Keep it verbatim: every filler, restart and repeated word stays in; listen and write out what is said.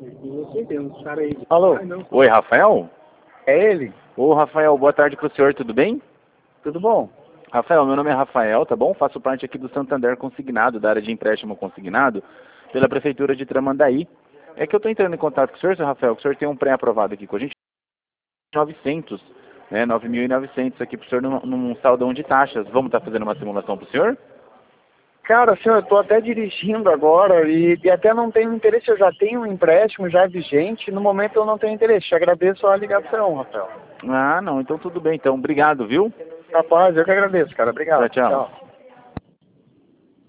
Alô? Oi, Rafael? É ele? Ô, Rafael, boa tarde pro senhor, tudo bem? Tudo bom? Rafael, meu nome é Rafael, tá bom? Faço parte aqui do Santander Consignado, da área de empréstimo consignado, pela Prefeitura de Tramandaí. É que eu tô entrando em contato com o senhor, seu Rafael, que o senhor tem um pré-aprovado aqui com a gente, novecentos, né, nove mil e novecentos aqui pro senhor num, num saldão de taxas. Vamos estar fazendo uma simulação pro senhor? Cara, senhor, eu tô até dirigindo agora e, e até não tenho interesse, eu já tenho um empréstimo já vigente, no momento eu não tenho interesse. Te agradeço a ligação, Rafael. Ah, não, então tudo bem, então. Obrigado, viu? Capaz, eu que agradeço, cara. Tchau, Obrigado. tchau. Tchau.